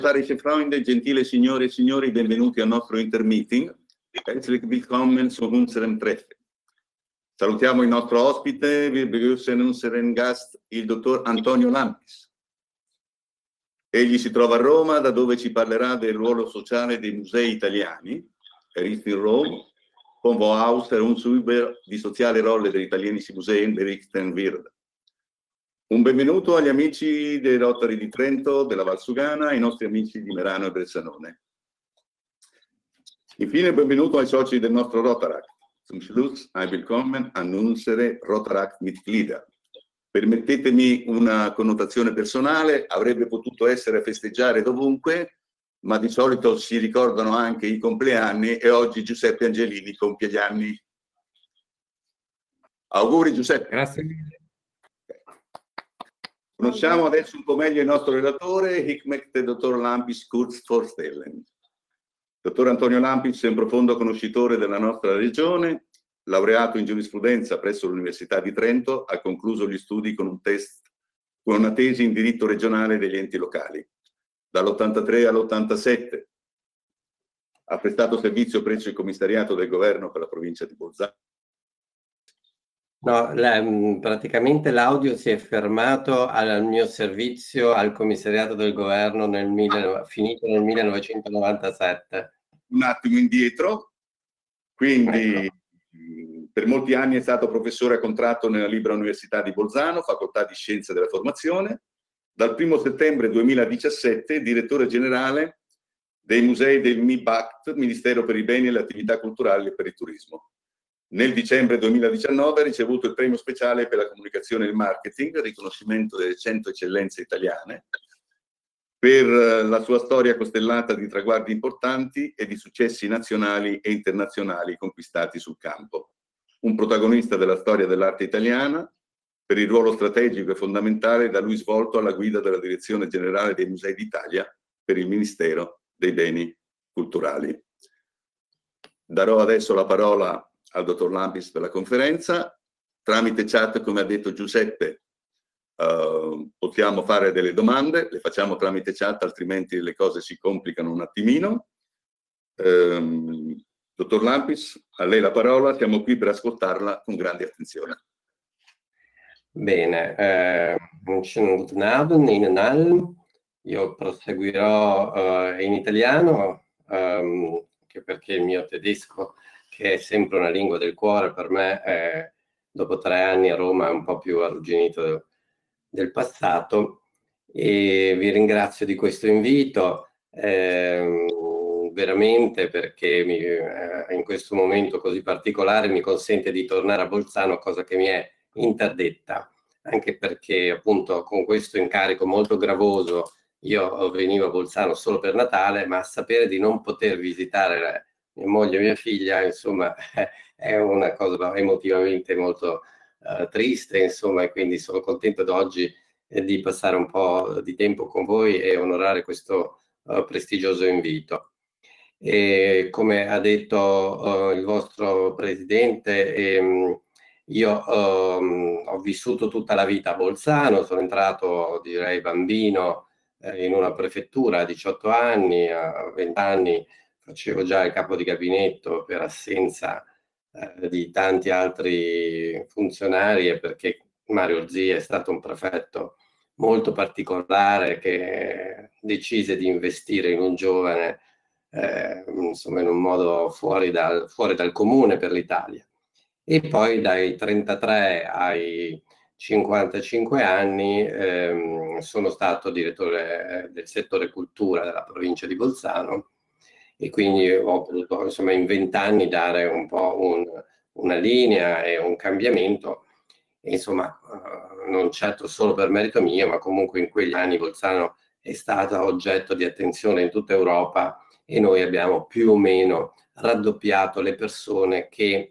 Carische Freunde, gentile signore e signori, benvenuti al nostro Intermeeting. Herzlich willkommen zu unserem Treffen. Salutiamo il nostro ospite, wir begrüßen unseren Gast, il dottor Antonio Lampis. Egli si trova a Roma, da dove ci parlerà del ruolo sociale dei musei italiani. Ist in Rome, von wo aus uns über die soziale Rolle der italienischen Museen berichten wird. Un benvenuto agli amici dei Rotary di Trento, della Valsugana, ai nostri amici di Merano e Bressanone. Infine, benvenuto ai soci del nostro Rotaract. Zum Schluss ein Willkommen an unsere Rotaract-Mitglieder. Permettetemi una connotazione personale, avrebbe potuto essere a festeggiare dovunque, ma di solito si ricordano anche i compleanni e oggi Giuseppe Angelini compie gli anni. Auguri Giuseppe. Grazie mille. Conosciamo adesso un po' meglio il nostro relatore, ich möchte Dottor Lampis kurz vorstellen. Dottor Antonio Lampis è un profondo conoscitore della nostra regione, laureato in giurisprudenza presso l'Università di Trento, ha concluso gli studi con una tesi in diritto regionale degli enti locali. Dall'83 all'87 ha prestato servizio presso il commissariato del governo per la provincia di Bolzano. No, praticamente l'audio si è fermato al mio servizio al commissariato del governo finito nel 1997. Un attimo indietro, quindi per molti anni è stato professore a contratto nella Libera Università di Bolzano, facoltà di Scienze della Formazione. Dal 1 settembre 2017 direttore generale dei musei del MIBACT, Ministero per i Beni e le Attività Culturali e per il Turismo. Nel dicembre 2019 ha ricevuto il premio speciale per la comunicazione e il marketing, riconoscimento delle 100 eccellenze italiane, per la sua storia costellata di traguardi importanti e di successi nazionali e internazionali conquistati sul campo. Un protagonista della storia dell'arte italiana, per il ruolo strategico e fondamentale da lui svolto alla guida della Direzione Generale dei Musei d'Italia per il Ministero dei Beni Culturali. Darò adesso la parola al dottor Lampis per la conferenza. Tramite chat, come ha detto Giuseppe, possiamo fare delle domande, le facciamo tramite chat, altrimenti le cose si complicano un attimino. Dottor Lampis, a lei la parola, siamo qui per ascoltarla con grande attenzione. Bene, guten Abend Ihnen allen. Io proseguirò in italiano, anche perché il mio tedesco, che è sempre una lingua del cuore per me, dopo 3 anni a Roma è un po' più arrugginito del passato, e vi ringrazio di questo invito, veramente, perché in questo momento così particolare mi consente di tornare a Bolzano, cosa che mi è interdetta, anche perché appunto con questo incarico molto gravoso io venivo a Bolzano solo per Natale, ma sapere di non poter visitare mia moglie e mia figlia, insomma, è una cosa emotivamente molto triste, insomma, e quindi sono contento oggi di passare un po' di tempo con voi e onorare questo prestigioso invito. E come ha detto il vostro presidente, io ho vissuto tutta la vita a Bolzano, sono entrato, direi, bambino in una prefettura a 18 anni, a 20 anni facevo già il capo di gabinetto per assenza di tanti altri funzionari, e perché Mario Zì è stato un prefetto molto particolare che decise di investire in un giovane insomma in un modo fuori dal comune per l'Italia. E poi dai 33 ai 55 anni sono stato direttore del settore cultura della provincia di Bolzano, e quindi ho potuto, insomma, in 20 anni dare un po' una linea e un cambiamento, e, insomma, non certo solo per merito mio, ma comunque in quegli anni Bolzano è stata oggetto di attenzione in tutta Europa, e noi abbiamo più o meno raddoppiato le persone che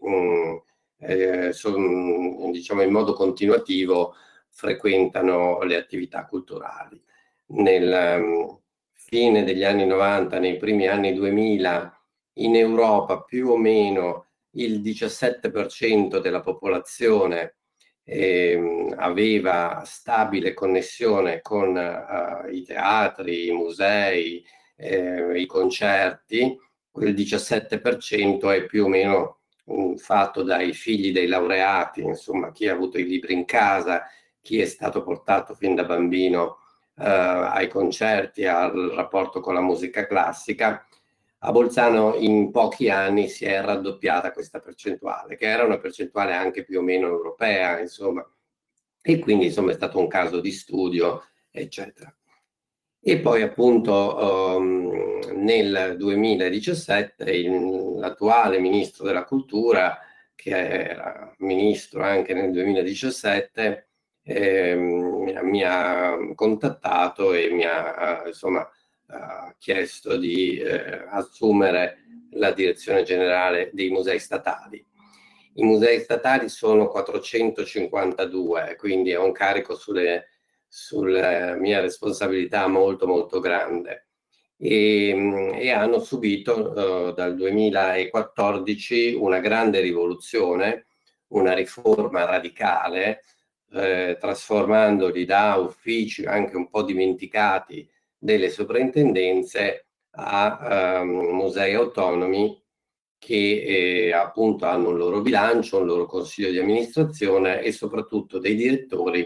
diciamo in modo continuativo frequentano le attività culturali. Nel fine degli anni 90, nei primi anni 2000, in Europa più o meno il 17% della popolazione aveva stabile connessione con i teatri, i musei, i concerti, quel 17% è più o meno fatto dai figli dei laureati, insomma chi ha avuto i libri in casa, chi è stato portato fin da bambino ai concerti, al rapporto con la musica classica. A Bolzano in pochi anni si è raddoppiata questa percentuale, che era una percentuale anche più o meno europea, insomma, e quindi insomma è stato un caso di studio, eccetera. E poi appunto nel 2017 l'attuale ministro della cultura, che era ministro anche nel 2017, mi ha contattato e mi ha insomma chiesto di assumere la direzione generale dei musei statali. I musei statali sono 452, quindi è un carico sulla mia responsabilità molto molto grande. E hanno subito dal 2014 una grande rivoluzione, una riforma radicale, trasformandoli da uffici anche un po' dimenticati delle soprintendenze a musei autonomi che appunto hanno un loro bilancio, un loro consiglio di amministrazione e soprattutto dei direttori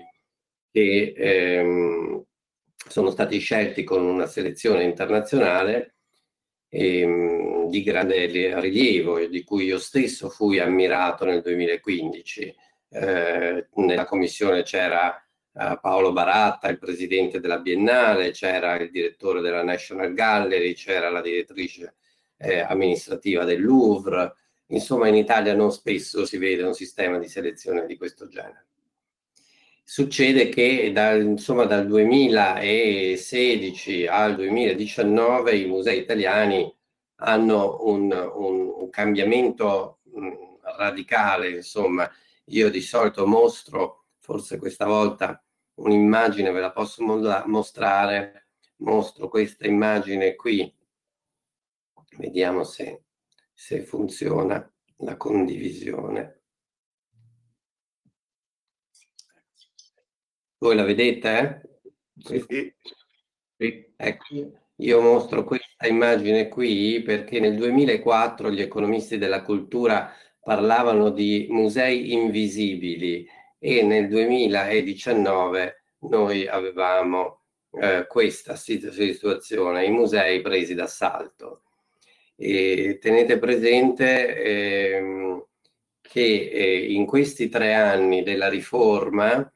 che sono stati scelti con una selezione internazionale di grande rilievo, di cui io stesso fui ammirato nel 2015. Nella commissione c'era Paolo Baratta, il presidente della Biennale, c'era il direttore della National Gallery, c'era la direttrice amministrativa del Louvre. Insomma, in Italia non spesso si vede un sistema di selezione di questo genere. Succede che dal 2016 al 2019 i musei italiani hanno un cambiamento radicale, insomma. Io di solito mostro, forse questa volta un'immagine ve la posso mostrare, mostro questa immagine qui, vediamo se funziona la condivisione. Voi la vedete? Sì. Ecco, io mostro questa immagine qui perché nel 2004 gli economisti della cultura parlavano di musei invisibili e nel 2019 noi avevamo questa situazione, i musei presi d'assalto. E tenete presente che in questi 3 anni della riforma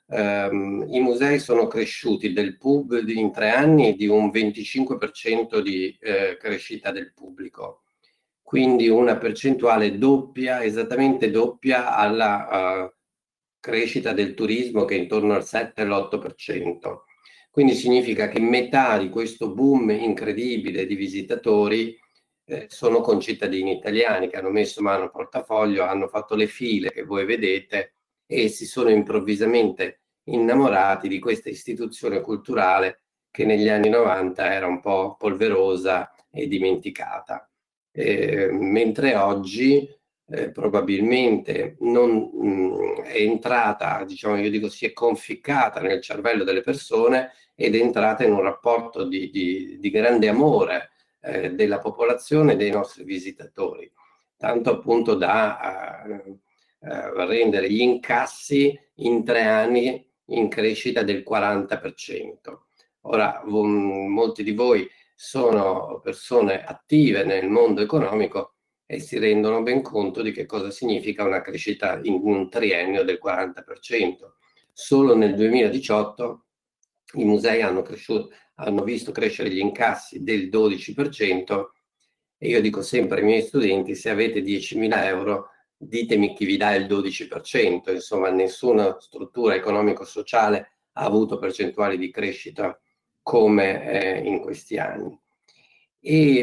i musei sono cresciuti del PUB in 3 anni di un 25% di crescita del pubblico, quindi una percentuale doppia, esattamente doppia alla crescita del turismo che è intorno al 7 e l'8%. Quindi significa che metà di questo boom incredibile di visitatori sono concittadini italiani che hanno messo mano al portafoglio, hanno fatto le file che voi vedete e si sono improvvisamente innamorati di questa istituzione culturale che negli anni 90 era un po' polverosa e dimenticata. Mentre oggi probabilmente non è entrata, diciamo, io dico, si è conficcata nel cervello delle persone ed è entrata in un rapporto di grande amore della popolazione e dei nostri visitatori, tanto appunto da rendere gli incassi in 3 anni in crescita del 40%. Ora, molti di voi sono persone attive nel mondo economico e si rendono ben conto di che cosa significa una crescita in un triennio del 40%. Solo nel 2018 i musei hanno visto crescere gli incassi del 12% e io dico sempre ai miei studenti: se avete 10.000 euro ditemi chi vi dà il 12%, insomma nessuna struttura economico-sociale ha avuto percentuali di crescita come in questi anni. E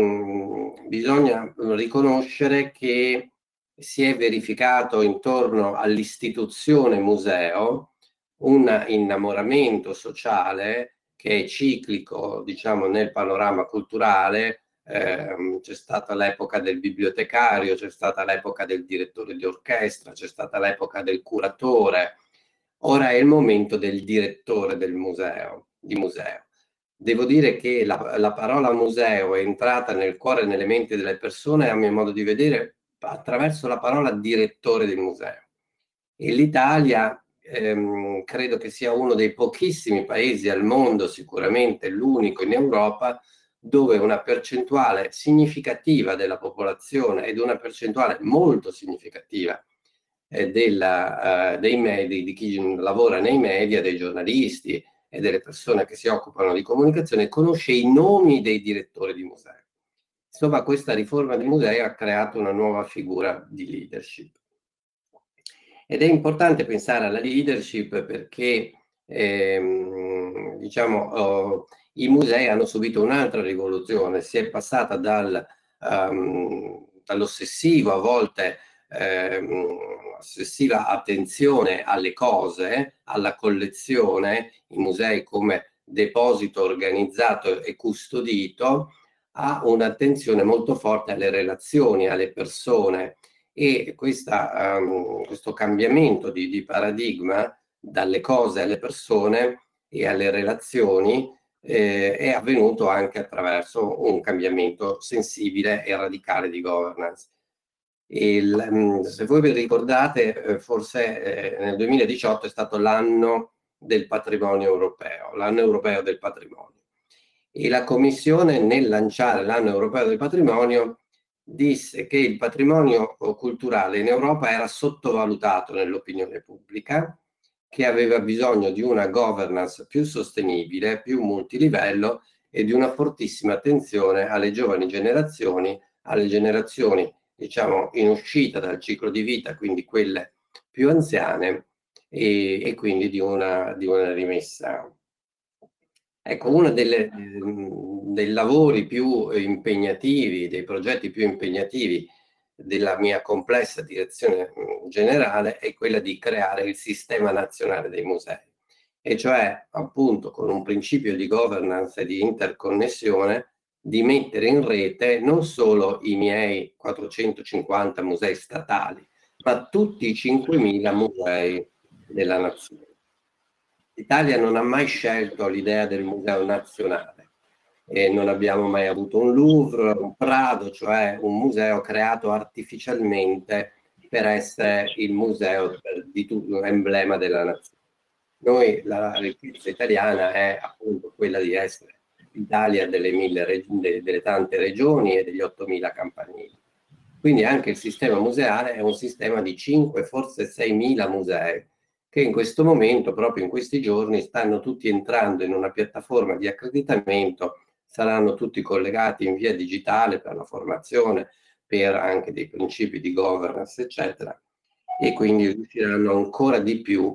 bisogna riconoscere che si è verificato intorno all'istituzione museo un innamoramento sociale che è ciclico, diciamo, nel panorama culturale, c'è stata l'epoca del bibliotecario, c'è stata l'epoca del direttore di orchestra, c'è stata l'epoca del curatore. Ora è il momento del direttore del museo, di museo. Devo dire che la parola museo è entrata nel cuore e nelle menti delle persone, a mio modo di vedere, attraverso la parola direttore del museo. E l'Italia credo che sia uno dei pochissimi paesi al mondo, sicuramente l'unico in Europa, dove una percentuale significativa della popolazione ed una percentuale molto significativa dei media, di chi lavora nei media, dei giornalisti e delle persone che si occupano di comunicazione, conosce i nomi dei direttori di musei. Insomma, questa riforma dei musei ha creato una nuova figura di leadership. Ed è importante pensare alla leadership perché diciamo, i musei hanno subito un'altra rivoluzione, si è passata dall'ossessivo, a volte ossessiva attenzione alle cose, alla collezione, i musei come deposito organizzato e custodito, a un'attenzione molto forte alle relazioni, alle persone, e questo cambiamento di paradigma dalle cose alle persone e alle relazioni è avvenuto anche attraverso un cambiamento sensibile e radicale di governance. Se voi vi ricordate, forse nel 2018 è stato l'anno del patrimonio europeo, l'anno europeo del patrimonio. E la Commissione, nel lanciare l'anno europeo del patrimonio, disse che il patrimonio culturale in Europa era sottovalutato nell'opinione pubblica, che aveva bisogno di una governance più sostenibile, più multilivello e di una fortissima attenzione alle giovani generazioni, alle generazioni diciamo in uscita dal ciclo di vita, quindi quelle più anziane, e quindi di una rimessa. Ecco, uno dei lavori più impegnativi, dei progetti più impegnativi della mia complessa direzione generale è quella di creare il sistema nazionale dei musei, e cioè appunto con un principio di governance e di interconnessione di mettere in rete non solo i miei 450 musei statali, ma tutti i 5.000 musei della nazione. L'Italia non ha mai scelto l'idea del museo nazionale e non abbiamo mai avuto un Louvre, un Prado, cioè un museo creato artificialmente per essere il museo di tutto l'emblema della nazione. Noi, la ricchezza italiana è appunto quella di essere l'Italia delle tante regioni e degli 8.000 campanili. Quindi anche il sistema museale è un sistema di 5, forse 6.000 musei, che in questo momento, proprio in questi giorni, stanno tutti entrando in una piattaforma di accreditamento, saranno tutti collegati in via digitale per la formazione, per anche dei principi di governance, eccetera, e quindi riusciranno ancora di più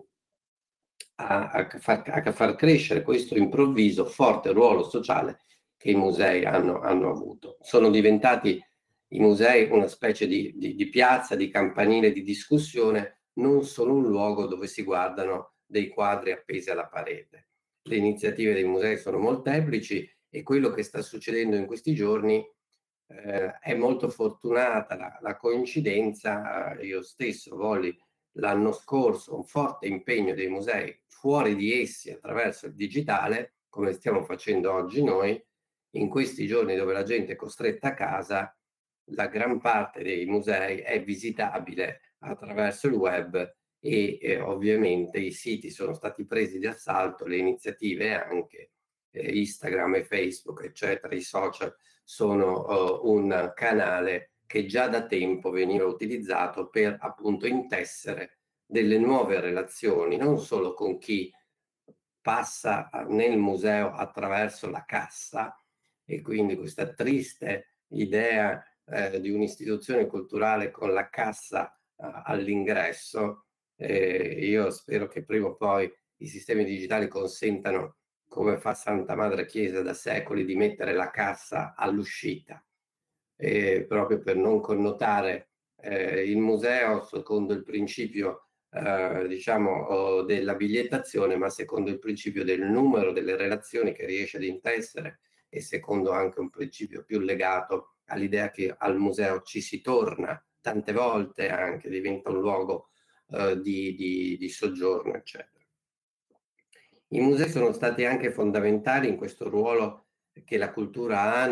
a far crescere questo improvviso forte ruolo sociale che i musei hanno avuto. Sono diventati i musei una specie di piazza, di campanile di discussione, non solo un luogo dove si guardano dei quadri appesi alla parete. Le iniziative dei musei sono molteplici e quello che sta succedendo in questi giorni è molto fortunata la coincidenza. Io stesso volli l'anno scorso un forte impegno dei musei fuori di essi attraverso il digitale, come stiamo facendo oggi noi. In questi giorni dove la gente è costretta a casa, la gran parte dei musei è visitabile attraverso il web e ovviamente i siti sono stati presi di assalto, le iniziative anche, Instagram e Facebook, eccetera, i social sono un canale che già da tempo veniva utilizzato per appunto intessere delle nuove relazioni, non solo con chi passa nel museo attraverso la cassa, e quindi questa triste idea di un'istituzione culturale con la cassa all'ingresso. Io spero che prima o poi i sistemi digitali consentano, come fa Santa Madre Chiesa da secoli, di mettere la cassa all'uscita, proprio per non connotare il museo secondo il principio diciamo della bigliettazione, ma secondo il principio del numero delle relazioni che riesce ad intessere e secondo anche un principio più legato all'idea che al museo ci si torna tante volte, anche diventa un luogo di soggiorno, eccetera. I musei sono stati anche fondamentali in questo ruolo che la cultura ha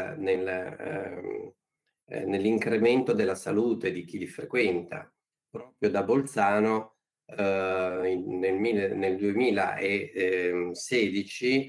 nell'incremento della salute di chi li frequenta. Proprio da Bolzano nel 2016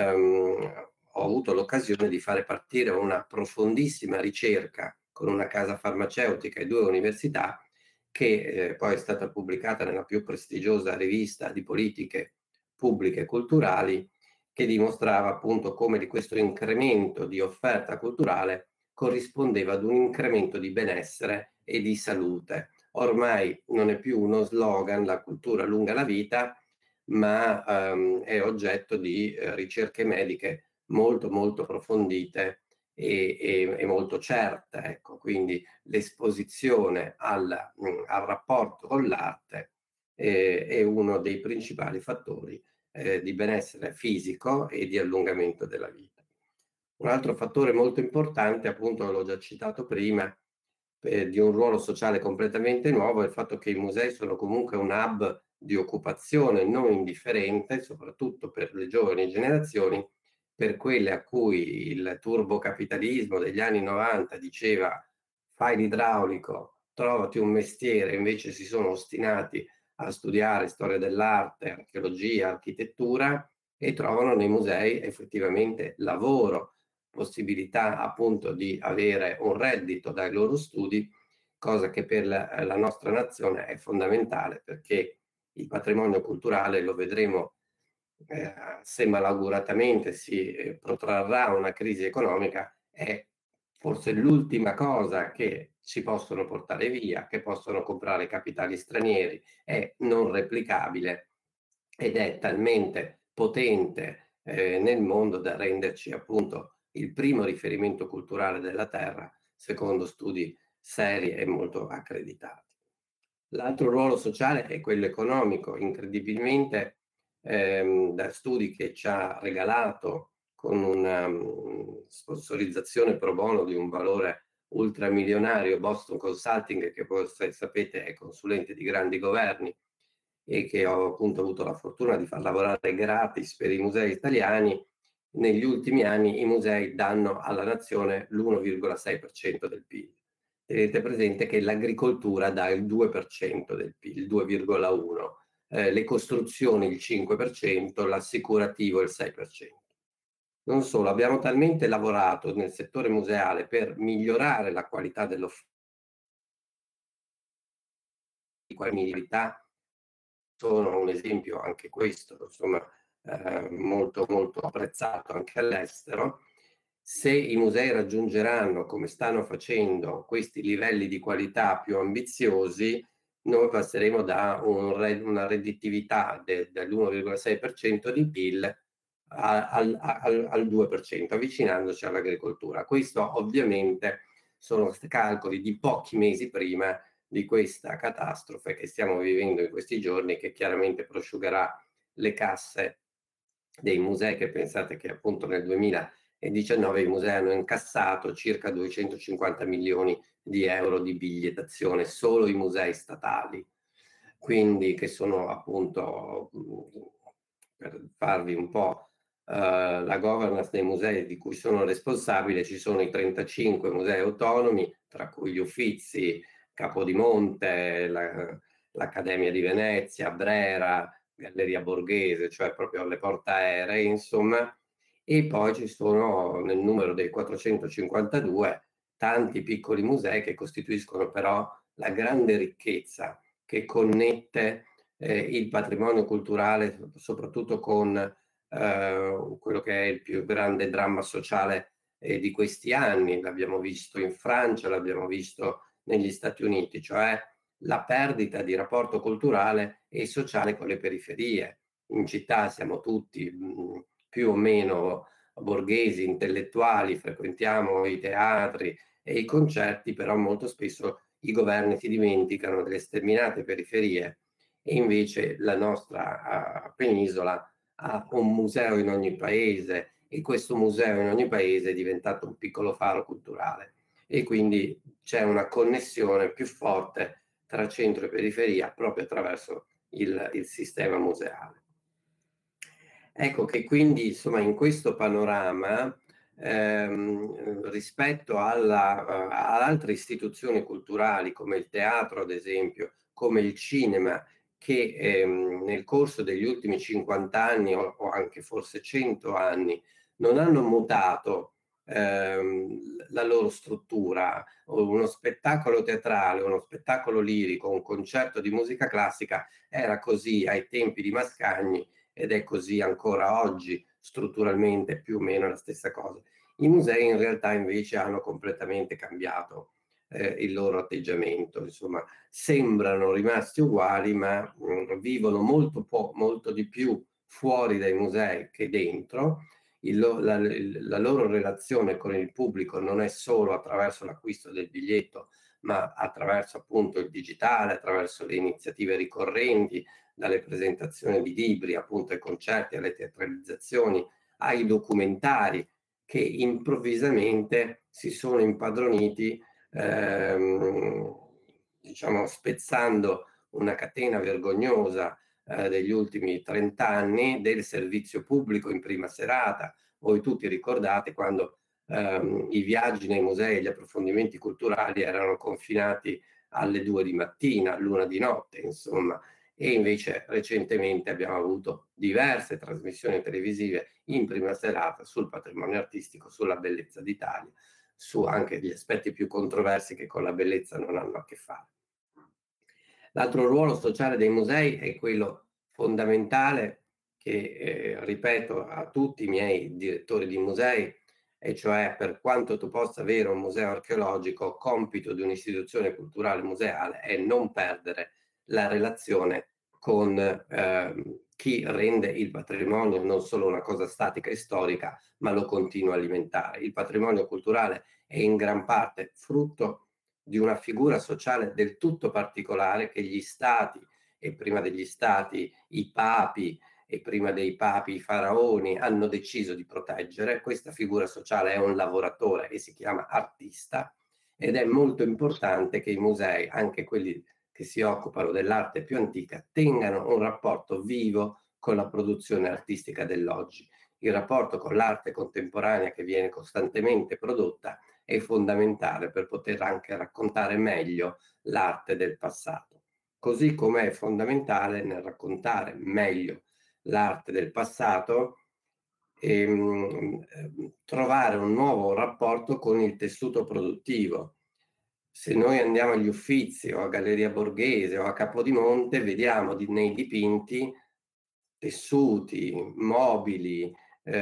ho avuto l'occasione di fare partire una profondissima ricerca con una casa farmaceutica e 2 università che poi è stata pubblicata nella più prestigiosa rivista di politiche pubbliche e culturali, che dimostrava appunto come di questo incremento di offerta culturale corrispondeva ad un incremento di benessere e di salute. Ormai non è più uno slogan, la cultura lunga la vita, ma è oggetto di ricerche mediche molto molto approfondite e molto certe. Ecco, quindi l'esposizione al rapporto con l'arte è uno dei principali fattori di benessere fisico e di allungamento della vita. Un altro fattore molto importante, appunto l'ho già citato prima, di un ruolo sociale completamente nuovo, è il fatto che i musei sono comunque un hub di occupazione non indifferente, soprattutto per le giovani generazioni, per quelle a cui il turbocapitalismo degli anni 90 diceva fai l'idraulico, trovati un mestiere, invece si sono ostinati a studiare storia dell'arte, archeologia, architettura e trovano nei musei effettivamente lavoro, possibilità appunto di avere un reddito dai loro studi, cosa che per la nostra nazione è fondamentale, perché il patrimonio culturale, lo vedremo se malauguratamente si protrarrà una crisi economica, è forse l'ultima cosa che ci possono portare via, che possono comprare capitali stranieri, è non replicabile ed è talmente potente nel mondo da renderci appunto il primo riferimento culturale della terra, secondo studi seri e molto accreditati. L'altro ruolo sociale è quello economico, incredibilmente da studi che ci ha regalato con una sponsorizzazione pro bono di un valore ultramilionario Boston Consulting, che voi sapete è consulente di grandi governi e che ho appunto avuto la fortuna di far lavorare gratis per i musei italiani. Negli ultimi anni i musei danno alla nazione l'1,6% del PIL. Tenete presente che l'agricoltura dà il 2% del PIL, il 2,1%, le costruzioni il 5%, l'assicurativo il 6%. Non solo, abbiamo talmente lavorato nel settore museale per migliorare la qualità dell'offerta, sono un esempio anche questo, insomma, molto molto apprezzato anche all'estero. Se i musei raggiungeranno, come stanno facendo, questi livelli di qualità più ambiziosi, noi passeremo da una redditività dell'1,6% di PIL al 2%, avvicinandoci all'agricoltura. Questo ovviamente sono calcoli di pochi mesi prima di questa catastrofe che stiamo vivendo in questi giorni, che chiaramente prosciugherà le casse dei musei, che pensate che appunto nel 2019 i musei hanno incassato circa 250 milioni di euro di bigliettazione, solo i musei statali, quindi che sono appunto, per farvi un po' la governance dei musei di cui sono responsabile, ci sono i 35 musei autonomi, tra cui gli Uffizi, Capodimonte, l'Accademia di Venezia, Brera, Galleria Borghese, cioè proprio le portaerei, insomma, e poi ci sono nel numero dei 452 tanti piccoli musei che costituiscono però la grande ricchezza che connette il patrimonio culturale, soprattutto con quello che è il più grande dramma sociale di questi anni. L'abbiamo visto in Francia, l'abbiamo visto negli Stati Uniti, cioè la perdita di rapporto culturale e sociale con le periferie. In città siamo tutti più o meno borghesi, intellettuali, frequentiamo i teatri e i concerti, però molto spesso i governi si dimenticano delle sterminate periferie e invece la nostra penisola ha un museo in ogni paese e questo museo in ogni paese è diventato un piccolo faro culturale, e quindi c'è una connessione più forte tra centro e periferia proprio attraverso il sistema museale. Ecco che quindi, insomma, in questo panorama, rispetto ad altre istituzioni culturali come il teatro, ad esempio, come il cinema, che nel corso degli ultimi 50 anni o anche forse 100 anni non hanno mutato la loro struttura. Uno spettacolo teatrale, uno spettacolo lirico, un concerto di musica classica era così ai tempi di Mascagni ed è così ancora oggi, strutturalmente più o meno la stessa cosa. I musei in realtà invece hanno completamente cambiato il loro atteggiamento, insomma sembrano rimasti uguali, ma vivono molto di più fuori dai musei che dentro. La loro relazione con il pubblico non è solo attraverso l'acquisto del biglietto, ma attraverso appunto il digitale, attraverso le iniziative ricorrenti, dalle presentazioni di libri, appunto ai concerti, alle teatralizzazioni, ai documentari, che improvvisamente si sono impadroniti, diciamo, spezzando una catena vergognosa degli ultimi 30 anni del servizio pubblico in prima serata. Voi tutti ricordate quando i viaggi nei musei e gli approfondimenti culturali erano confinati alle 2 di mattina, all'1 di notte, insomma, e invece recentemente abbiamo avuto diverse trasmissioni televisive in prima serata sul patrimonio artistico, sulla bellezza d'Italia, su anche gli aspetti più controversi che con la bellezza non hanno a che fare. L'altro ruolo sociale dei musei è quello fondamentale che ripeto a tutti i miei direttori di musei, e cioè, per quanto tu possa avere un museo archeologico, compito di un'istituzione culturale museale è non perdere la relazione con chi rende il patrimonio non solo una cosa statica e storica, ma lo continua a alimentare. Il patrimonio culturale è in gran parte frutto di una figura sociale del tutto particolare che gli stati, e prima degli stati i papi, e prima dei papi i faraoni, hanno deciso di proteggere. Questa figura sociale è un lavoratore e si chiama artista, ed è molto importante che i musei, anche quelli che si occupano dell'arte più antica, tengano un rapporto vivo con la produzione artistica dell'oggi. Il rapporto con l'arte contemporanea che viene costantemente prodotta è fondamentale per poter anche raccontare meglio l'arte del passato. Così come è fondamentale nel raccontare meglio l'arte del passato trovare un nuovo rapporto con il tessuto produttivo. Se noi andiamo agli Uffizi o a Galleria Borghese o a Capodimonte, vediamo nei dipinti tessuti, mobili,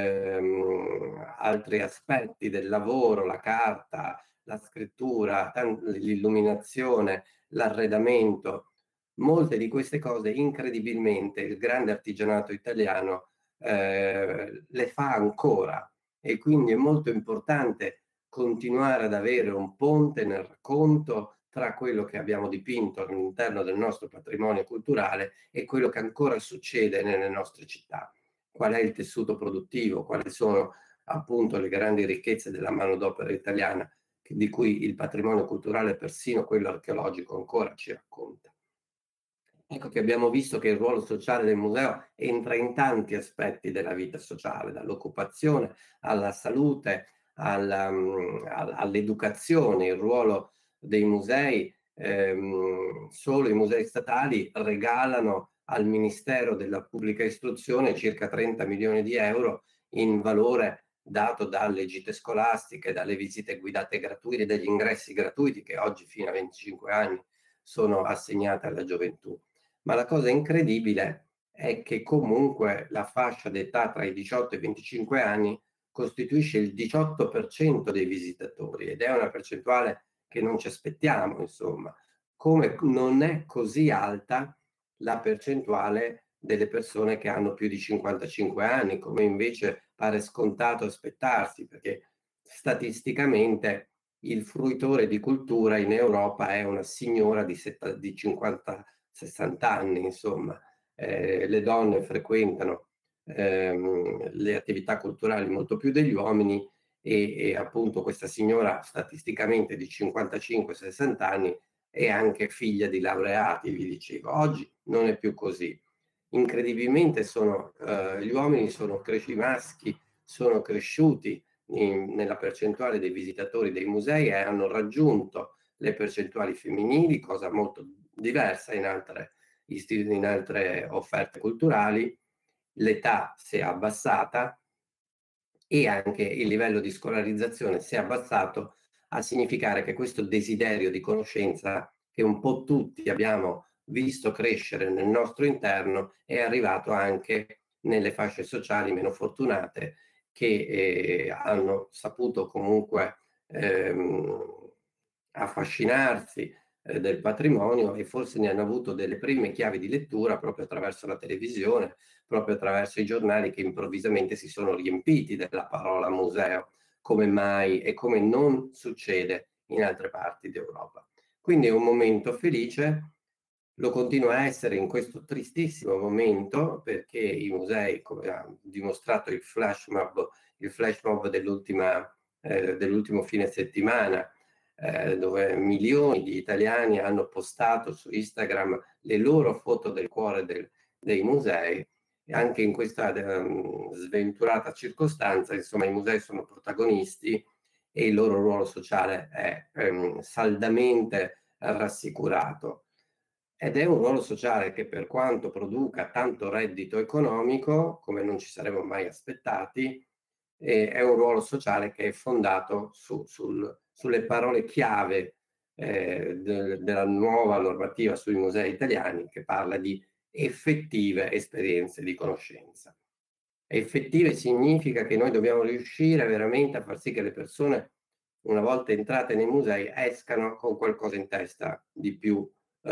altri aspetti del lavoro, la carta, la scrittura, l'illuminazione, l'arredamento. Molte di queste cose, incredibilmente, il grande artigianato italiano le fa ancora, e quindi è molto importante continuare ad avere un ponte nel racconto tra quello che abbiamo dipinto all'interno del nostro patrimonio culturale e quello che ancora succede nelle nostre città. Qual è il tessuto produttivo, quali sono appunto le grandi ricchezze della manodopera italiana, di cui il patrimonio culturale, persino quello archeologico, ancora ci racconta. Ecco che abbiamo visto che il ruolo sociale del museo entra in tanti aspetti della vita sociale, dall'occupazione alla salute, all'educazione. Il ruolo dei musei, solo i musei statali regalano al Ministero della Pubblica Istruzione circa 30 milioni di euro in valore dato dalle gite scolastiche, dalle visite guidate gratuite, dagli ingressi gratuiti che oggi fino a 25 anni sono assegnate alla gioventù. Ma la cosa incredibile è che comunque la fascia d'età tra i 18 e i 25 anni costituisce il 18% dei visitatori, ed è una percentuale che non ci aspettiamo, insomma. Come non è così alta la percentuale delle persone che hanno più di 55 anni, come invece pare scontato aspettarsi, perché statisticamente il fruitore di cultura in Europa è una signora di 50-60 anni, insomma. Le donne frequentano le attività culturali molto più degli uomini e appunto questa signora statisticamente di 55-60 anni è anche figlia di laureati, vi dicevo. Oggi non è più così. Incredibilmente gli uomini i maschi sono cresciuti nella percentuale dei visitatori dei musei e hanno raggiunto le percentuali femminili, cosa molto diversa in altre offerte culturali. L'età si è abbassata e anche il livello di scolarizzazione si è abbassato, a significare che questo desiderio di conoscenza che un po' tutti abbiamo visto crescere nel nostro interno è arrivato anche nelle fasce sociali meno fortunate che hanno saputo comunque affascinarsi del patrimonio e forse ne hanno avuto delle prime chiavi di lettura proprio attraverso la televisione, proprio attraverso i giornali che improvvisamente si sono riempiti della parola museo, come mai e come non succede in altre parti d'Europa. Quindi è un momento felice, lo continua a essere in questo tristissimo momento, perché i musei, come ha dimostrato il flash mob dell'ultimo fine settimana, dove milioni di italiani hanno postato su Instagram le loro foto del cuore dei musei, e anche in questa sventurata circostanza, insomma, i musei sono protagonisti e il loro ruolo sociale è saldamente rassicurato. Ed è un ruolo sociale che, per quanto produca tanto reddito economico, come non ci saremmo mai aspettati, è un ruolo sociale che è fondato sulle parole chiave della nuova normativa sui musei italiani, che parla di effettive esperienze di conoscenza. Effettive significa che noi dobbiamo riuscire veramente a far sì che le persone, una volta entrate nei musei, escano con qualcosa in testa di più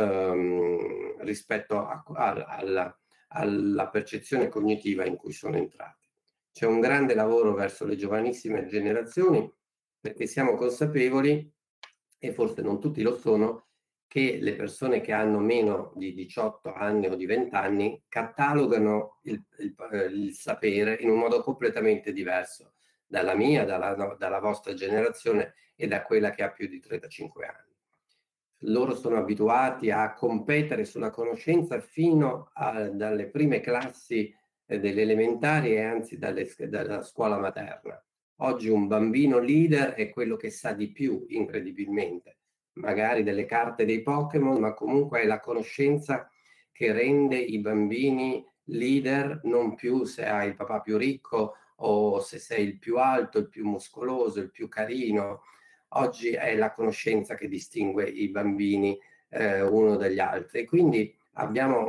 rispetto alla percezione cognitiva in cui sono entrati. C'è un grande lavoro verso le giovanissime generazioni, perché siamo consapevoli, e forse non tutti lo sono, che le persone che hanno meno di 18 anni o di 20 anni catalogano il sapere in un modo completamente diverso dalla mia, dalla vostra generazione e da quella che ha più di 35 anni. Loro sono abituati a competere sulla conoscenza dalle prime classi delle elementari e anzi dalla scuola materna. Oggi un bambino leader è quello che sa di più, incredibilmente, magari delle carte dei Pokémon, ma comunque è la conoscenza che rende i bambini leader, non più se hai il papà più ricco o se sei il più alto, il più muscoloso, il più carino. Oggi è la conoscenza che distingue i bambini uno dagli altri. Quindi abbiamo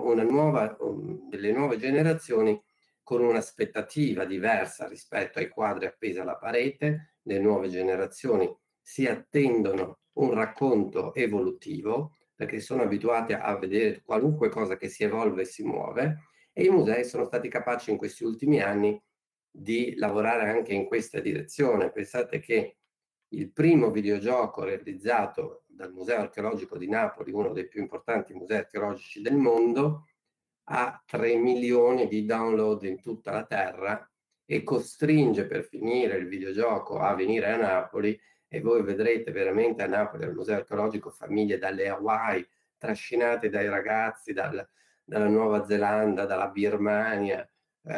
delle nuove generazioni con un'aspettativa diversa rispetto ai quadri appesi alla parete. Le nuove generazioni si attendono un racconto evolutivo, perché sono abituati a vedere qualunque cosa che si evolve e si muove, e i musei sono stati capaci in questi ultimi anni di lavorare anche in questa direzione. Pensate che il primo videogioco realizzato dal Museo Archeologico di Napoli, uno dei più importanti musei archeologici del mondo, ha 3 milioni di download in tutta la terra e costringe per finire il videogioco a venire a Napoli, e voi vedrete veramente a Napoli al Museo Archeologico famiglie dalle Hawaii trascinate dai ragazzi dalla Nuova Zelanda, dalla Birmania,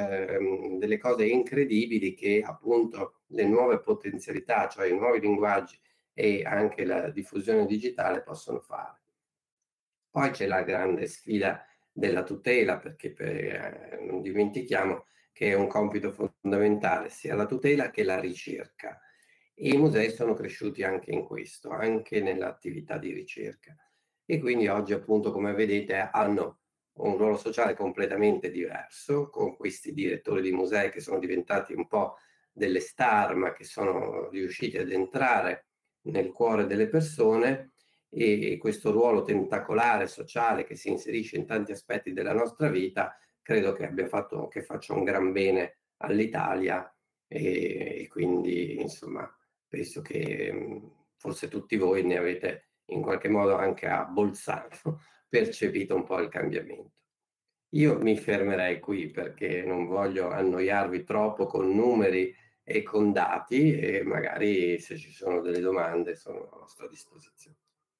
delle cose incredibili che appunto le nuove potenzialità, cioè i nuovi linguaggi e anche la diffusione digitale possono fare. Poi c'è la grande sfida della tutela, perché non dimentichiamo che è un compito fondamentale sia la tutela che la ricerca, e i musei sono cresciuti anche in questo, anche nell'attività di ricerca, e quindi oggi appunto, come vedete, hanno un ruolo sociale completamente diverso, con questi direttori di musei che sono diventati un po' delle star, ma che sono riusciti ad entrare nel cuore delle persone, e questo ruolo tentacolare sociale che si inserisce in tanti aspetti della nostra vita credo che faccia un gran bene all'Italia, e quindi insomma penso che forse tutti voi ne avete in qualche modo anche a Bolzano percepito un po' il cambiamento. Io mi fermerei qui perché non voglio annoiarvi troppo con numeri e con dati, e magari se ci sono delle domande sono a vostra disposizione.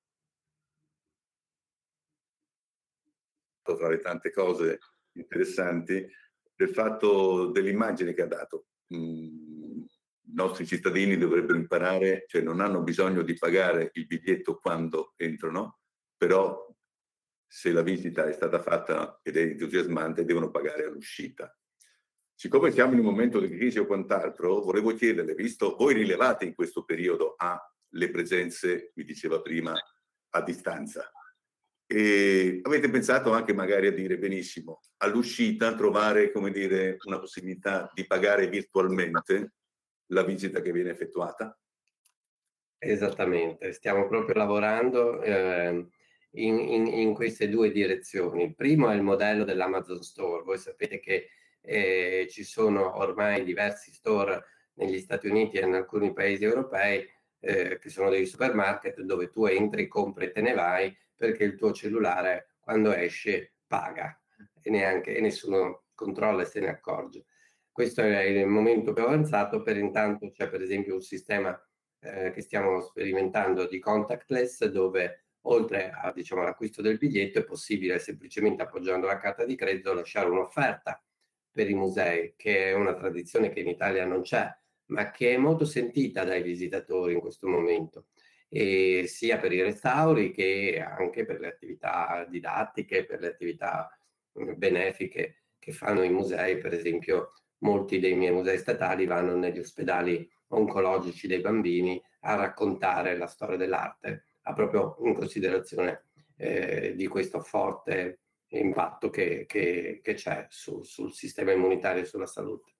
Tra le tante cose interessanti, del fatto dell'immagine che ha dato. I nostri cittadini dovrebbero imparare, cioè non hanno bisogno di pagare il biglietto quando entrano, però se la visita è stata fatta ed è entusiasmante, devono pagare all'uscita. Siccome siamo in un momento di crisi o quant'altro, volevo chiederle, visto voi rilevate in questo periodo le presenze, mi diceva prima, a distanza, e avete pensato anche magari a dire benissimo, all'uscita trovare, come dire, una possibilità di pagare virtualmente la visita che viene effettuata? Esattamente, stiamo proprio lavorando in queste due direzioni. Il primo è il modello dell'Amazon Store. Voi sapete che ci sono ormai diversi store negli Stati Uniti e in alcuni paesi europei che sono dei supermarket dove tu entri, compri e te ne vai, perché il tuo cellulare quando esce paga e nessuno controlla e se ne accorge. Questo è il momento più avanzato. Per intanto c'è per esempio un sistema che stiamo sperimentando di contactless, dove oltre a, diciamo, all'acquisto del biglietto è possibile semplicemente appoggiando la carta di credito lasciare un'offerta per i musei, che è una tradizione che in Italia non c'è, ma che è molto sentita dai visitatori in questo momento, e sia per i restauri che anche per le attività didattiche, per le attività benefiche che fanno i musei. Per esempio molti dei miei musei statali vanno negli ospedali oncologici dei bambini a raccontare la storia dell'arte, proprio in considerazione di questo forte impatto che c'è sul sistema immunitario e sulla salute.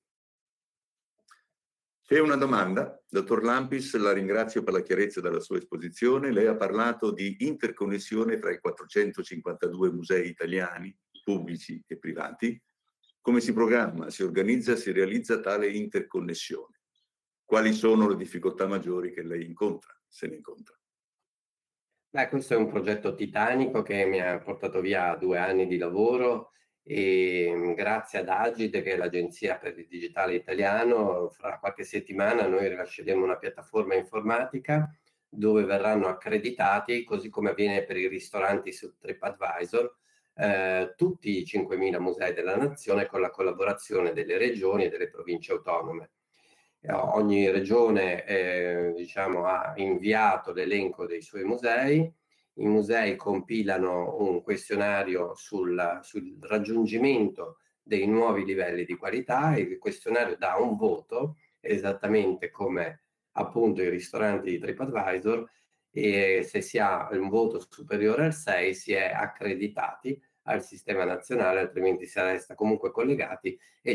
C'è una domanda, dottor Lampis, la ringrazio per la chiarezza della sua esposizione. Lei ha parlato di interconnessione tra i 452 musei italiani, pubblici e privati. Come si programma, si organizza, si realizza tale interconnessione? Quali sono le difficoltà maggiori che lei incontra, se ne incontra? Beh, questo è un progetto titanico che mi ha portato via 2 anni di lavoro, e grazie ad Agid, che è l'Agenzia per il Digitale Italiano, fra qualche settimana noi rilasceremo una piattaforma informatica dove verranno accreditati, così come avviene per i ristoranti su TripAdvisor, tutti i 5.000 musei della nazione, con la collaborazione delle regioni e delle province autonome. Ogni regione diciamo, ha inviato l'elenco dei suoi musei. I musei compilano un questionario sul raggiungimento dei nuovi livelli di qualità, e il questionario dà un voto, esattamente come appunto i ristoranti di TripAdvisor, e se si ha un voto superiore al 6 si è accreditati al sistema nazionale, altrimenti si resta comunque collegati e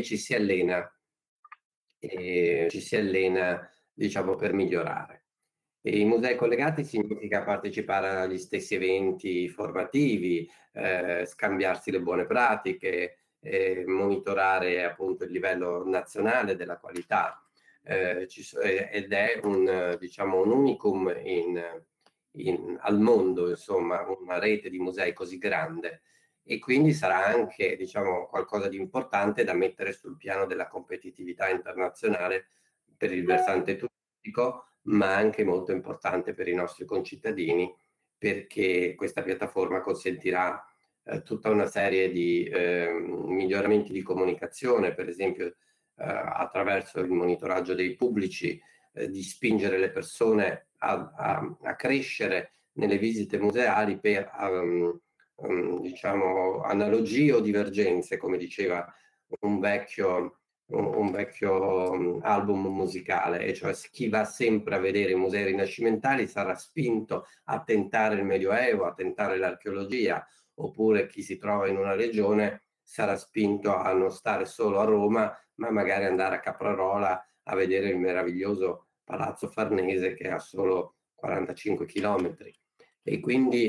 ci si allena, diciamo, per migliorare. E i musei collegati significa partecipare agli stessi eventi formativi, scambiarsi le buone pratiche, monitorare appunto il livello nazionale della qualità. Ed è diciamo, un unicum al mondo, insomma, una rete di musei così grande, e quindi sarà anche, diciamo, qualcosa di importante da mettere sul piano della competitività internazionale per il versante turistico, ma anche molto importante per i nostri concittadini, perché questa piattaforma consentirà tutta una serie di miglioramenti di comunicazione, per esempio attraverso il monitoraggio dei pubblici, di spingere le persone a crescere nelle visite museali per diciamo, analogie o divergenze, come diceva un vecchio album musicale, e cioè chi va sempre a vedere i musei rinascimentali sarà spinto a tentare il Medioevo, a tentare l'archeologia, oppure chi si trova in una regione sarà spinto a non stare solo a Roma, ma magari andare a Caprarola a vedere il meraviglioso Palazzo Farnese, che ha solo 45 chilometri. E quindi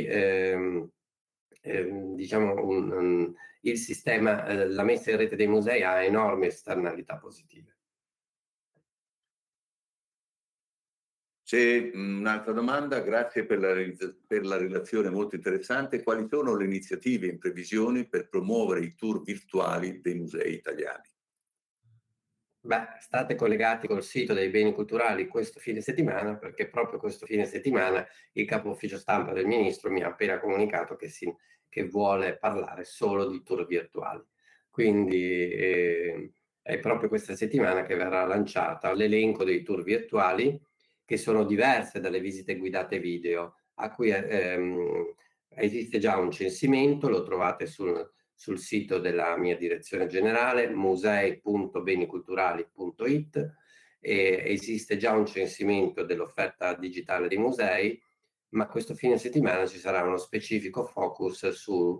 diciamo il sistema, la messa in rete dei musei ha enormi esternalità positive. C'è un'altra domanda, grazie per la relazione molto interessante. Quali sono le iniziative in previsione per promuovere i tour virtuali dei musei italiani? Beh, state collegati col sito dei beni culturali questo fine settimana, perché proprio questo fine settimana il capo ufficio stampa del ministro mi ha appena comunicato che vuole parlare solo di tour virtuali. Quindi è proprio questa settimana che verrà lanciata l'elenco dei tour virtuali, che sono diverse dalle visite guidate video, a cui esiste già un censimento, lo trovate sul sito della mia direzione generale, musei.beniculturali.it, e esiste già un censimento dell'offerta digitale dei musei, ma questo fine settimana ci sarà uno specifico focus su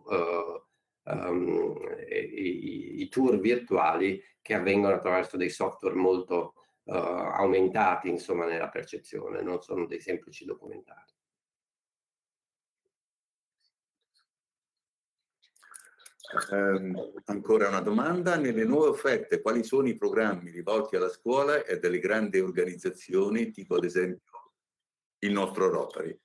i tour virtuali che avvengono attraverso dei software molto aumentati, insomma, nella percezione, non sono dei semplici documentari. Ancora una domanda: nelle nuove offerte quali sono i programmi rivolti alla scuola e delle grandi organizzazioni, tipo ad esempio il nostro Rotary?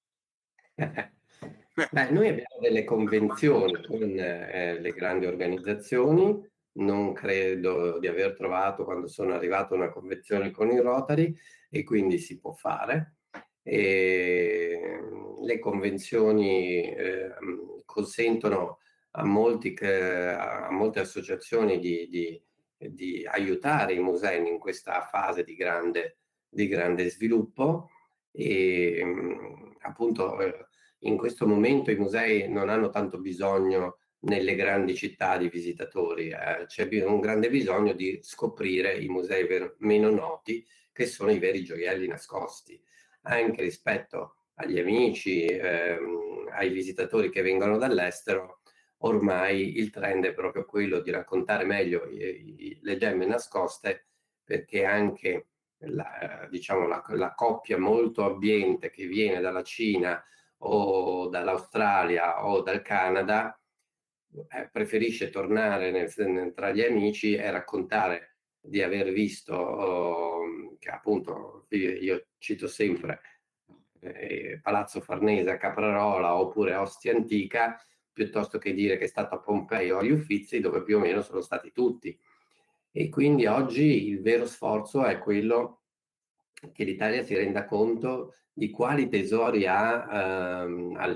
Beh, noi abbiamo delle convenzioni con le grandi organizzazioni, non credo di aver trovato quando sono arrivato una convenzione con il Rotary, e quindi si può fare. E le convenzioni consentono a molte associazioni di aiutare i musei in questa fase di grande sviluppo, e appunto in questo momento i musei non hanno tanto bisogno nelle grandi città di visitatori, c'è un grande bisogno di scoprire i musei meno noti, che sono i veri gioielli nascosti, anche rispetto agli amici, ai visitatori che vengono dall'estero. Ormai il trend è proprio quello di raccontare meglio le gemme nascoste, perché anche la coppia molto abbiente che viene dalla Cina o dall'Australia o dal Canada preferisce tornare tra gli amici e raccontare di aver visto, che appunto io cito sempre Palazzo Farnese a Caprarola oppure Ostia Antica, piuttosto che dire che è stato a Pompei o agli Uffizi, dove più o meno sono stati tutti. E quindi oggi il vero sforzo è quello che l'Italia si renda conto di quali tesori ha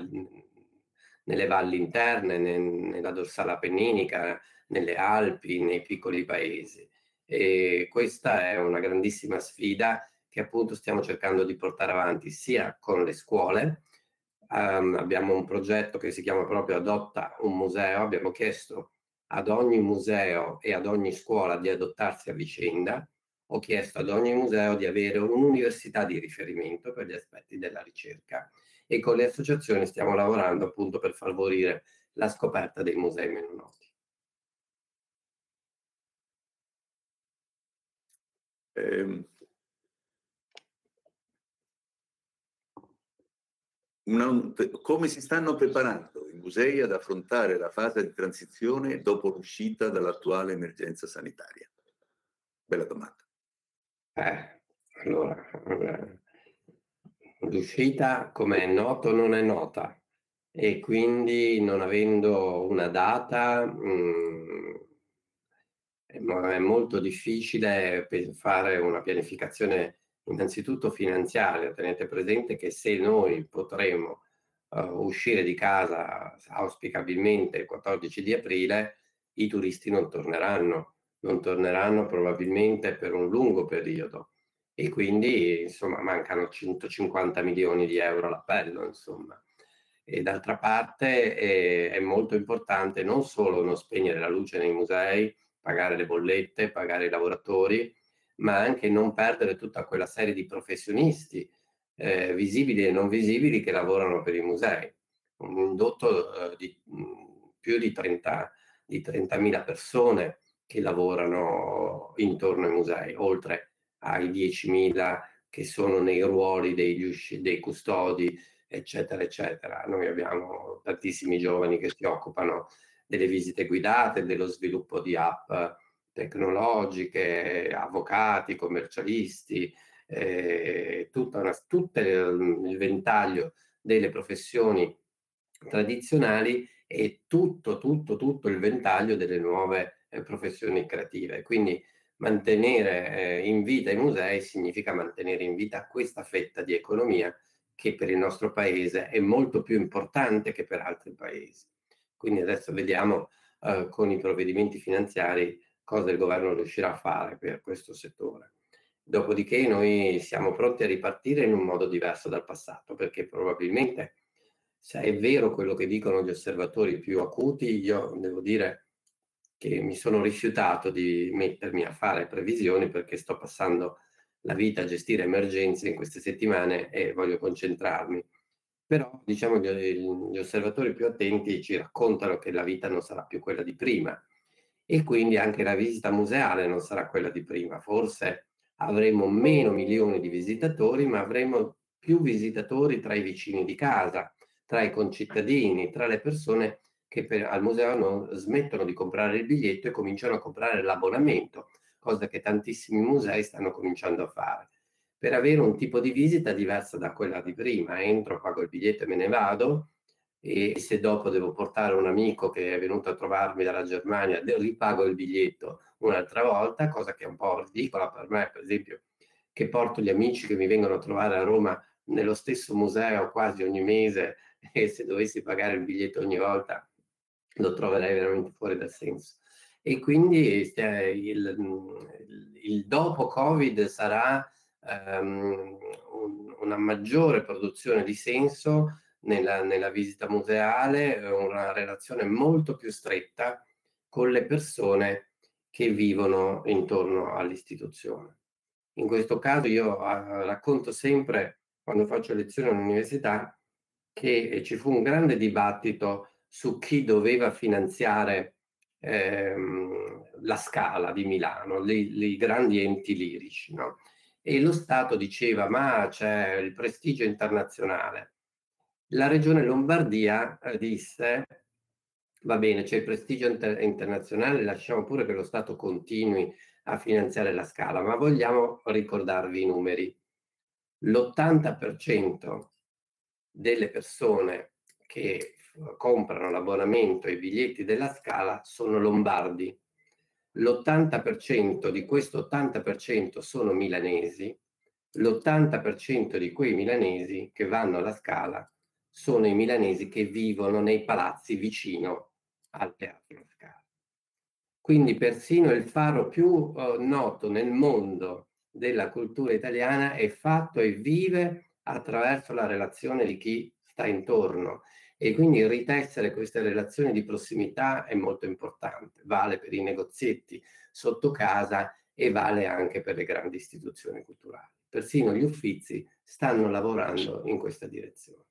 nelle valli interne, nella dorsale appenninica, nelle Alpi, nei piccoli paesi. E questa è una grandissima sfida che appunto stiamo cercando di portare avanti sia con le scuole. Abbiamo un progetto che si chiama proprio Adotta un museo. Abbiamo chiesto ad ogni museo e ad ogni scuola di adottarsi a vicenda. Ho chiesto ad ogni museo di avere un'università di riferimento per gli aspetti della ricerca, e con le associazioni stiamo lavorando appunto per favorire la scoperta dei musei meno noti. Come si stanno preparando i musei ad affrontare la fase di transizione dopo l'uscita dall'attuale emergenza sanitaria? Bella domanda. Allora, l'uscita, come è noto, non è nota, e quindi non avendo una data è molto difficile fare una pianificazione innanzitutto finanziaria. Tenete presente che se noi potremo uscire di casa auspicabilmente il 14 di aprile, i turisti non torneranno probabilmente per un lungo periodo, e quindi insomma mancano 150 milioni di euro all'appello, insomma. E d'altra parte è molto importante non solo non spegnere la luce nei musei, pagare le bollette, pagare i lavoratori, ma anche non perdere tutta quella serie di professionisti visibili e non visibili che lavorano per i musei. Un indotto di più di 30.000 persone che lavorano intorno ai musei, oltre ai 10.000 che sono nei ruoli dei custodi, eccetera, eccetera. Noi abbiamo tantissimi giovani che si occupano delle visite guidate, dello sviluppo di app tecnologiche, avvocati, commercialisti, tutto il ventaglio delle professioni tradizionali e tutto il ventaglio delle nuove professioni creative. Quindi mantenere in vita i musei significa mantenere in vita questa fetta di economia che per il nostro paese è molto più importante che per altri paesi. Quindi adesso vediamo con i provvedimenti finanziari cosa il governo riuscirà a fare per questo settore. Dopodiché noi siamo pronti a ripartire in un modo diverso dal passato, perché probabilmente, se è vero quello che dicono gli osservatori più acuti, io devo dire che mi sono rifiutato di mettermi a fare previsioni perché sto passando la vita a gestire emergenze in queste settimane e voglio concentrarmi. Però diciamo gli osservatori più attenti ci raccontano che la vita non sarà più quella di prima e quindi anche la visita museale non sarà quella di prima. Forse avremo meno milioni di visitatori, ma avremo più visitatori tra i vicini di casa, tra i concittadini, tra le persone che al museo non smettono di comprare il biglietto e cominciano a comprare l'abbonamento, cosa che tantissimi musei stanno cominciando a fare, per avere un tipo di visita diversa da quella di prima. Entro, pago il biglietto e me ne vado, e se dopo devo portare un amico che è venuto a trovarmi dalla Germania, ripago il biglietto un'altra volta, cosa che è un po' ridicola per me, per esempio, che porto gli amici che mi vengono a trovare a Roma nello stesso museo quasi ogni mese, e se dovessi pagare il biglietto ogni volta lo troverei veramente fuori dal senso. E quindi il dopo Covid sarà una maggiore produzione di senso nella visita museale, una relazione molto più stretta con le persone che vivono intorno all'istituzione. In questo caso io racconto sempre, quando faccio lezioni all'università, che ci fu un grande dibattito su chi doveva finanziare la Scala di Milano, i grandi enti lirici, no? E lo Stato diceva: ma c'è il prestigio internazionale. La Regione Lombardia disse: va bene, c'è il prestigio internazionale, lasciamo pure che lo Stato continui a finanziare la Scala, ma vogliamo ricordarvi i numeri. L'80% delle persone che comprano l'abbonamento ai biglietti della Scala sono lombardi. L'80% di questo 80% sono milanesi. L'80% di quei milanesi che vanno alla Scala sono i milanesi che vivono nei palazzi vicino al Teatro Scala. Quindi persino il faro più noto nel mondo della cultura italiana è fatto e vive attraverso la relazione di chi sta intorno, e quindi ritessere queste relazioni di prossimità è molto importante. Vale per i negozietti sotto casa e vale anche per le grandi istituzioni culturali. Persino gli Uffizi stanno lavorando in questa direzione.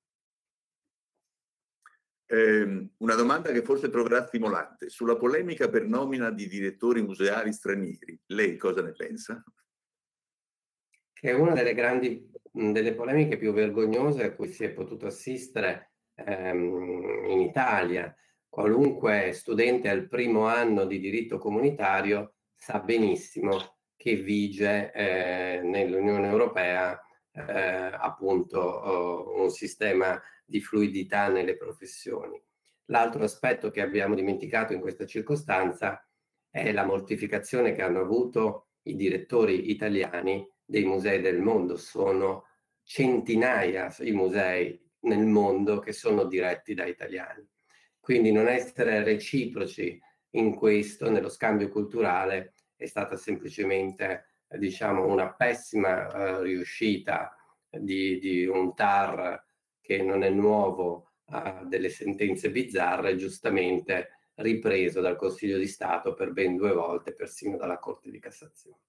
Una domanda che forse troverà stimolante: sulla polemica per nomina di direttori museali stranieri, lei cosa ne pensa? Che è una delle polemiche più vergognose a cui si è potuto assistere in Italia. Qualunque studente al primo anno di diritto comunitario sa benissimo che vige nell'Unione Europea appunto un sistema di fluidità nelle professioni. L'altro aspetto che abbiamo dimenticato in questa circostanza è la mortificazione che hanno avuto i direttori italiani dei musei del mondo. Sono centinaia i musei nel mondo che sono diretti da italiani. Quindi non essere reciproci in questo, nello scambio culturale, è stata semplicemente diciamo una pessima riuscita di un TAR che non è nuovo a delle sentenze bizzarre, giustamente ripreso dal Consiglio di Stato per ben 2 volte, persino dalla Corte di Cassazione.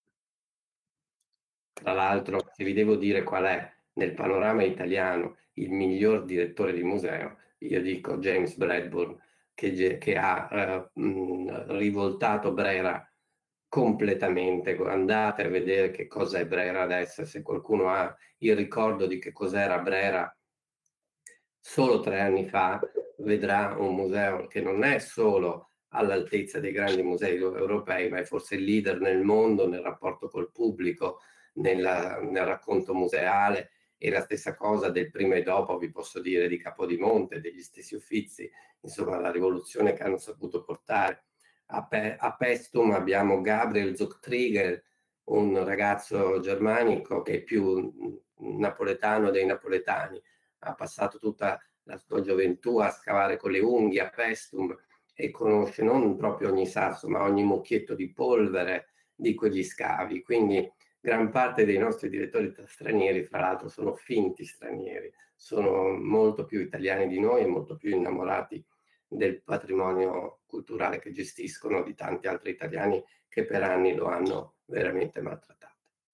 Tra l'altro, se vi devo dire qual è nel panorama italiano il miglior direttore di museo, io dico James Bradburn, che ha rivoltato Brera completamente. Andate a vedere che cosa è Brera adesso, se qualcuno ha il ricordo di che cos'era Brera solo 3 anni fa, vedrà un museo che non è solo all'altezza dei grandi musei europei, ma è forse il leader nel mondo nel rapporto col pubblico, nel racconto museale, e la stessa cosa del prima e dopo, vi posso dire, di Capodimonte, degli stessi Uffizi, insomma la rivoluzione che hanno saputo portare. A Paestum abbiamo Gabriel Zuchtriger, un ragazzo germanico che è più napoletano dei napoletani, ha passato tutta la sua gioventù a scavare con le unghie a Paestum e conosce non proprio ogni sasso, ma ogni mucchietto di polvere di quegli scavi. Quindi gran parte dei nostri direttori stranieri, fra l'altro, sono finti stranieri, sono molto più italiani di noi e molto più innamorati del patrimonio culturale che gestiscono di tanti altri italiani che per anni lo hanno veramente maltrattato.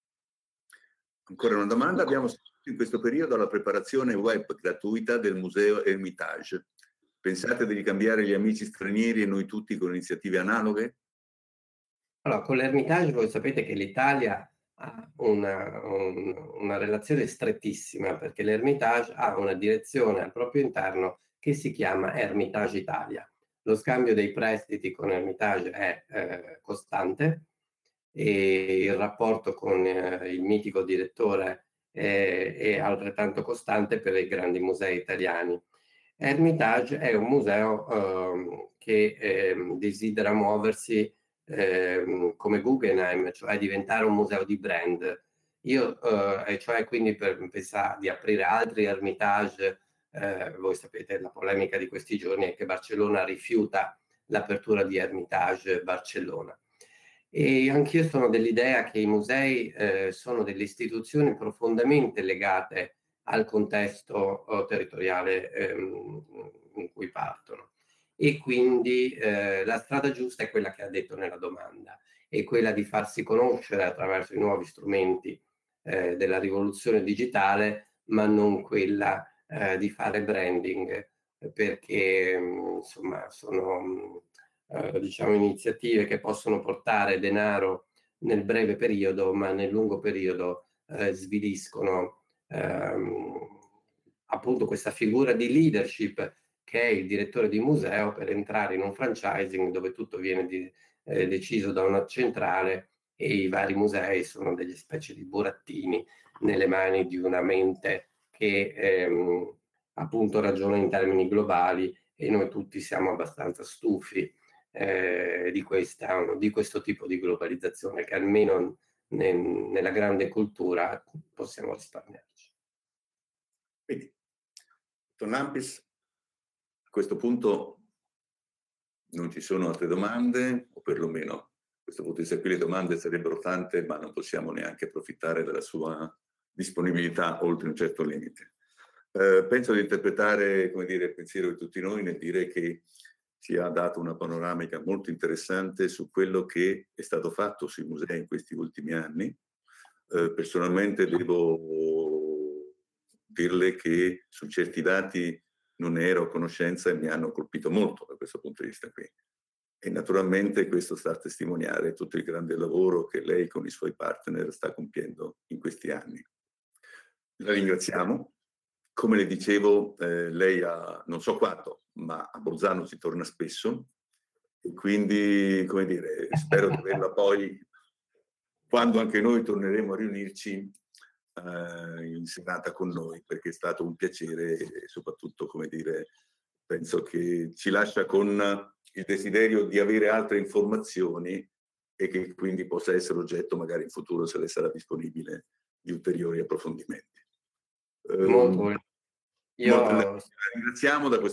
Ancora una domanda. Abbiamo assistito in questo periodo alla preparazione web gratuita del Museo Hermitage. Pensate di ricambiare gli amici stranieri e noi tutti con iniziative analoghe? Allora, con l'Hermitage voi sapete che l'Italia ha una relazione strettissima, perché l'Hermitage ha una direzione al proprio interno che si chiama Hermitage Italia. Lo scambio dei prestiti con Hermitage è costante e il rapporto con il mitico direttore è altrettanto costante per i grandi musei italiani. Hermitage è un museo che desidera muoversi come Guggenheim, cioè diventare un museo di brand. E cioè quindi per pensare di aprire altri Hermitage, voi sapete la polemica di questi giorni è che Barcellona rifiuta l'apertura di Hermitage Barcellona. E anch'io sono dell'idea che i musei sono delle istituzioni profondamente legate al contesto territoriale in cui partono. E quindi la strada giusta è quella che ha detto nella domanda, è quella di farsi conoscere attraverso i nuovi strumenti della rivoluzione digitale, ma non quella di fare branding, perché insomma sono diciamo iniziative che possono portare denaro nel breve periodo, ma nel lungo periodo sviliscono appunto questa figura di leadership che è il direttore di museo, per entrare in un franchising dove tutto viene deciso da una centrale e i vari musei sono delle specie di burattini nelle mani di una mente che appunto ragiona in termini globali, e noi tutti siamo abbastanza stufi di questo tipo di globalizzazione che almeno nella grande cultura possiamo risparmiarci. Quindi, Dottor Lampis, a questo punto non ci sono altre domande, o perlomeno a questo punto di vista qui le domande sarebbero tante, ma non possiamo neanche approfittare della sua disponibilità oltre un certo limite. Penso di interpretare, come dire, il pensiero di tutti noi nel dire che ci ha dato una panoramica molto interessante su quello che è stato fatto sui musei in questi ultimi anni. Personalmente devo dirle che su certi dati non ne ero a conoscenza e mi hanno colpito molto da questo punto di vista qui. E naturalmente questo sta a testimoniare tutto il grande lavoro che lei con i suoi partner sta compiendo in questi anni. La ringraziamo. Come le dicevo, lei ha, non so quanto, ma a Bolzano si torna spesso e quindi, come dire, spero di averla poi, quando anche noi torneremo a riunirci, in serata con noi, perché è stato un piacere e soprattutto, come dire, penso che ci lascia con il desiderio di avere altre informazioni e che quindi possa essere oggetto, magari in futuro, se le sarà disponibile, di ulteriori approfondimenti. Molto. Io ringraziamo da questo